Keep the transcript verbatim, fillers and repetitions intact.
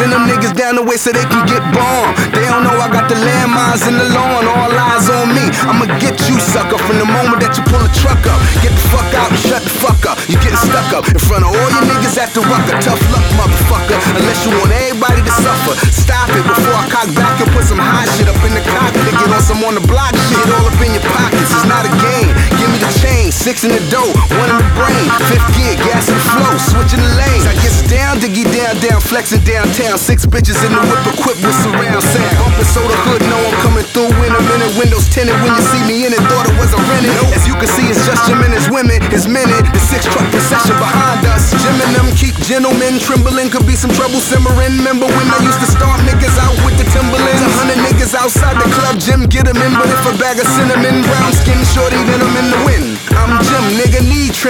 Send them niggas down the way so they can get bombed. They don't know I got the landmines in the lawn. All eyes on me, I'ma get you, sucker. From the moment that you pull a truck up, get the fuck out and shut the fuck up. You getting stuck up in front of all your niggas at the rucker. Tough luck, motherfucker, unless you want everybody to suffer. Stop it before I cock back and put some hot shit up in the cockpit. Get on some on the block shit, all up in your pockets. It's not a game, give me the chain. Six in the dough, one in the brain. Fifth gear, gas in the flow, switching the lanes. I gets down, diggy down, down, flexing downtown. Six bitches in the whip equipped with surround sound. Bumping so the hood know I'm coming through in a minute. Windows tinted when you see me in it, thought it was a rented. As you can see, it's just Jim and his women, his minute. The six truck procession behind us. Jim and them keep gentlemen trembling. Could be some trouble simmering. Remember when I used to start niggas out with the Timberlands? A hundred niggas outside the club, Jim get them in. But if a bag of cinnamon, brown skin, shorty, then I'm in the wind. I'm Jim, nigga, need trim.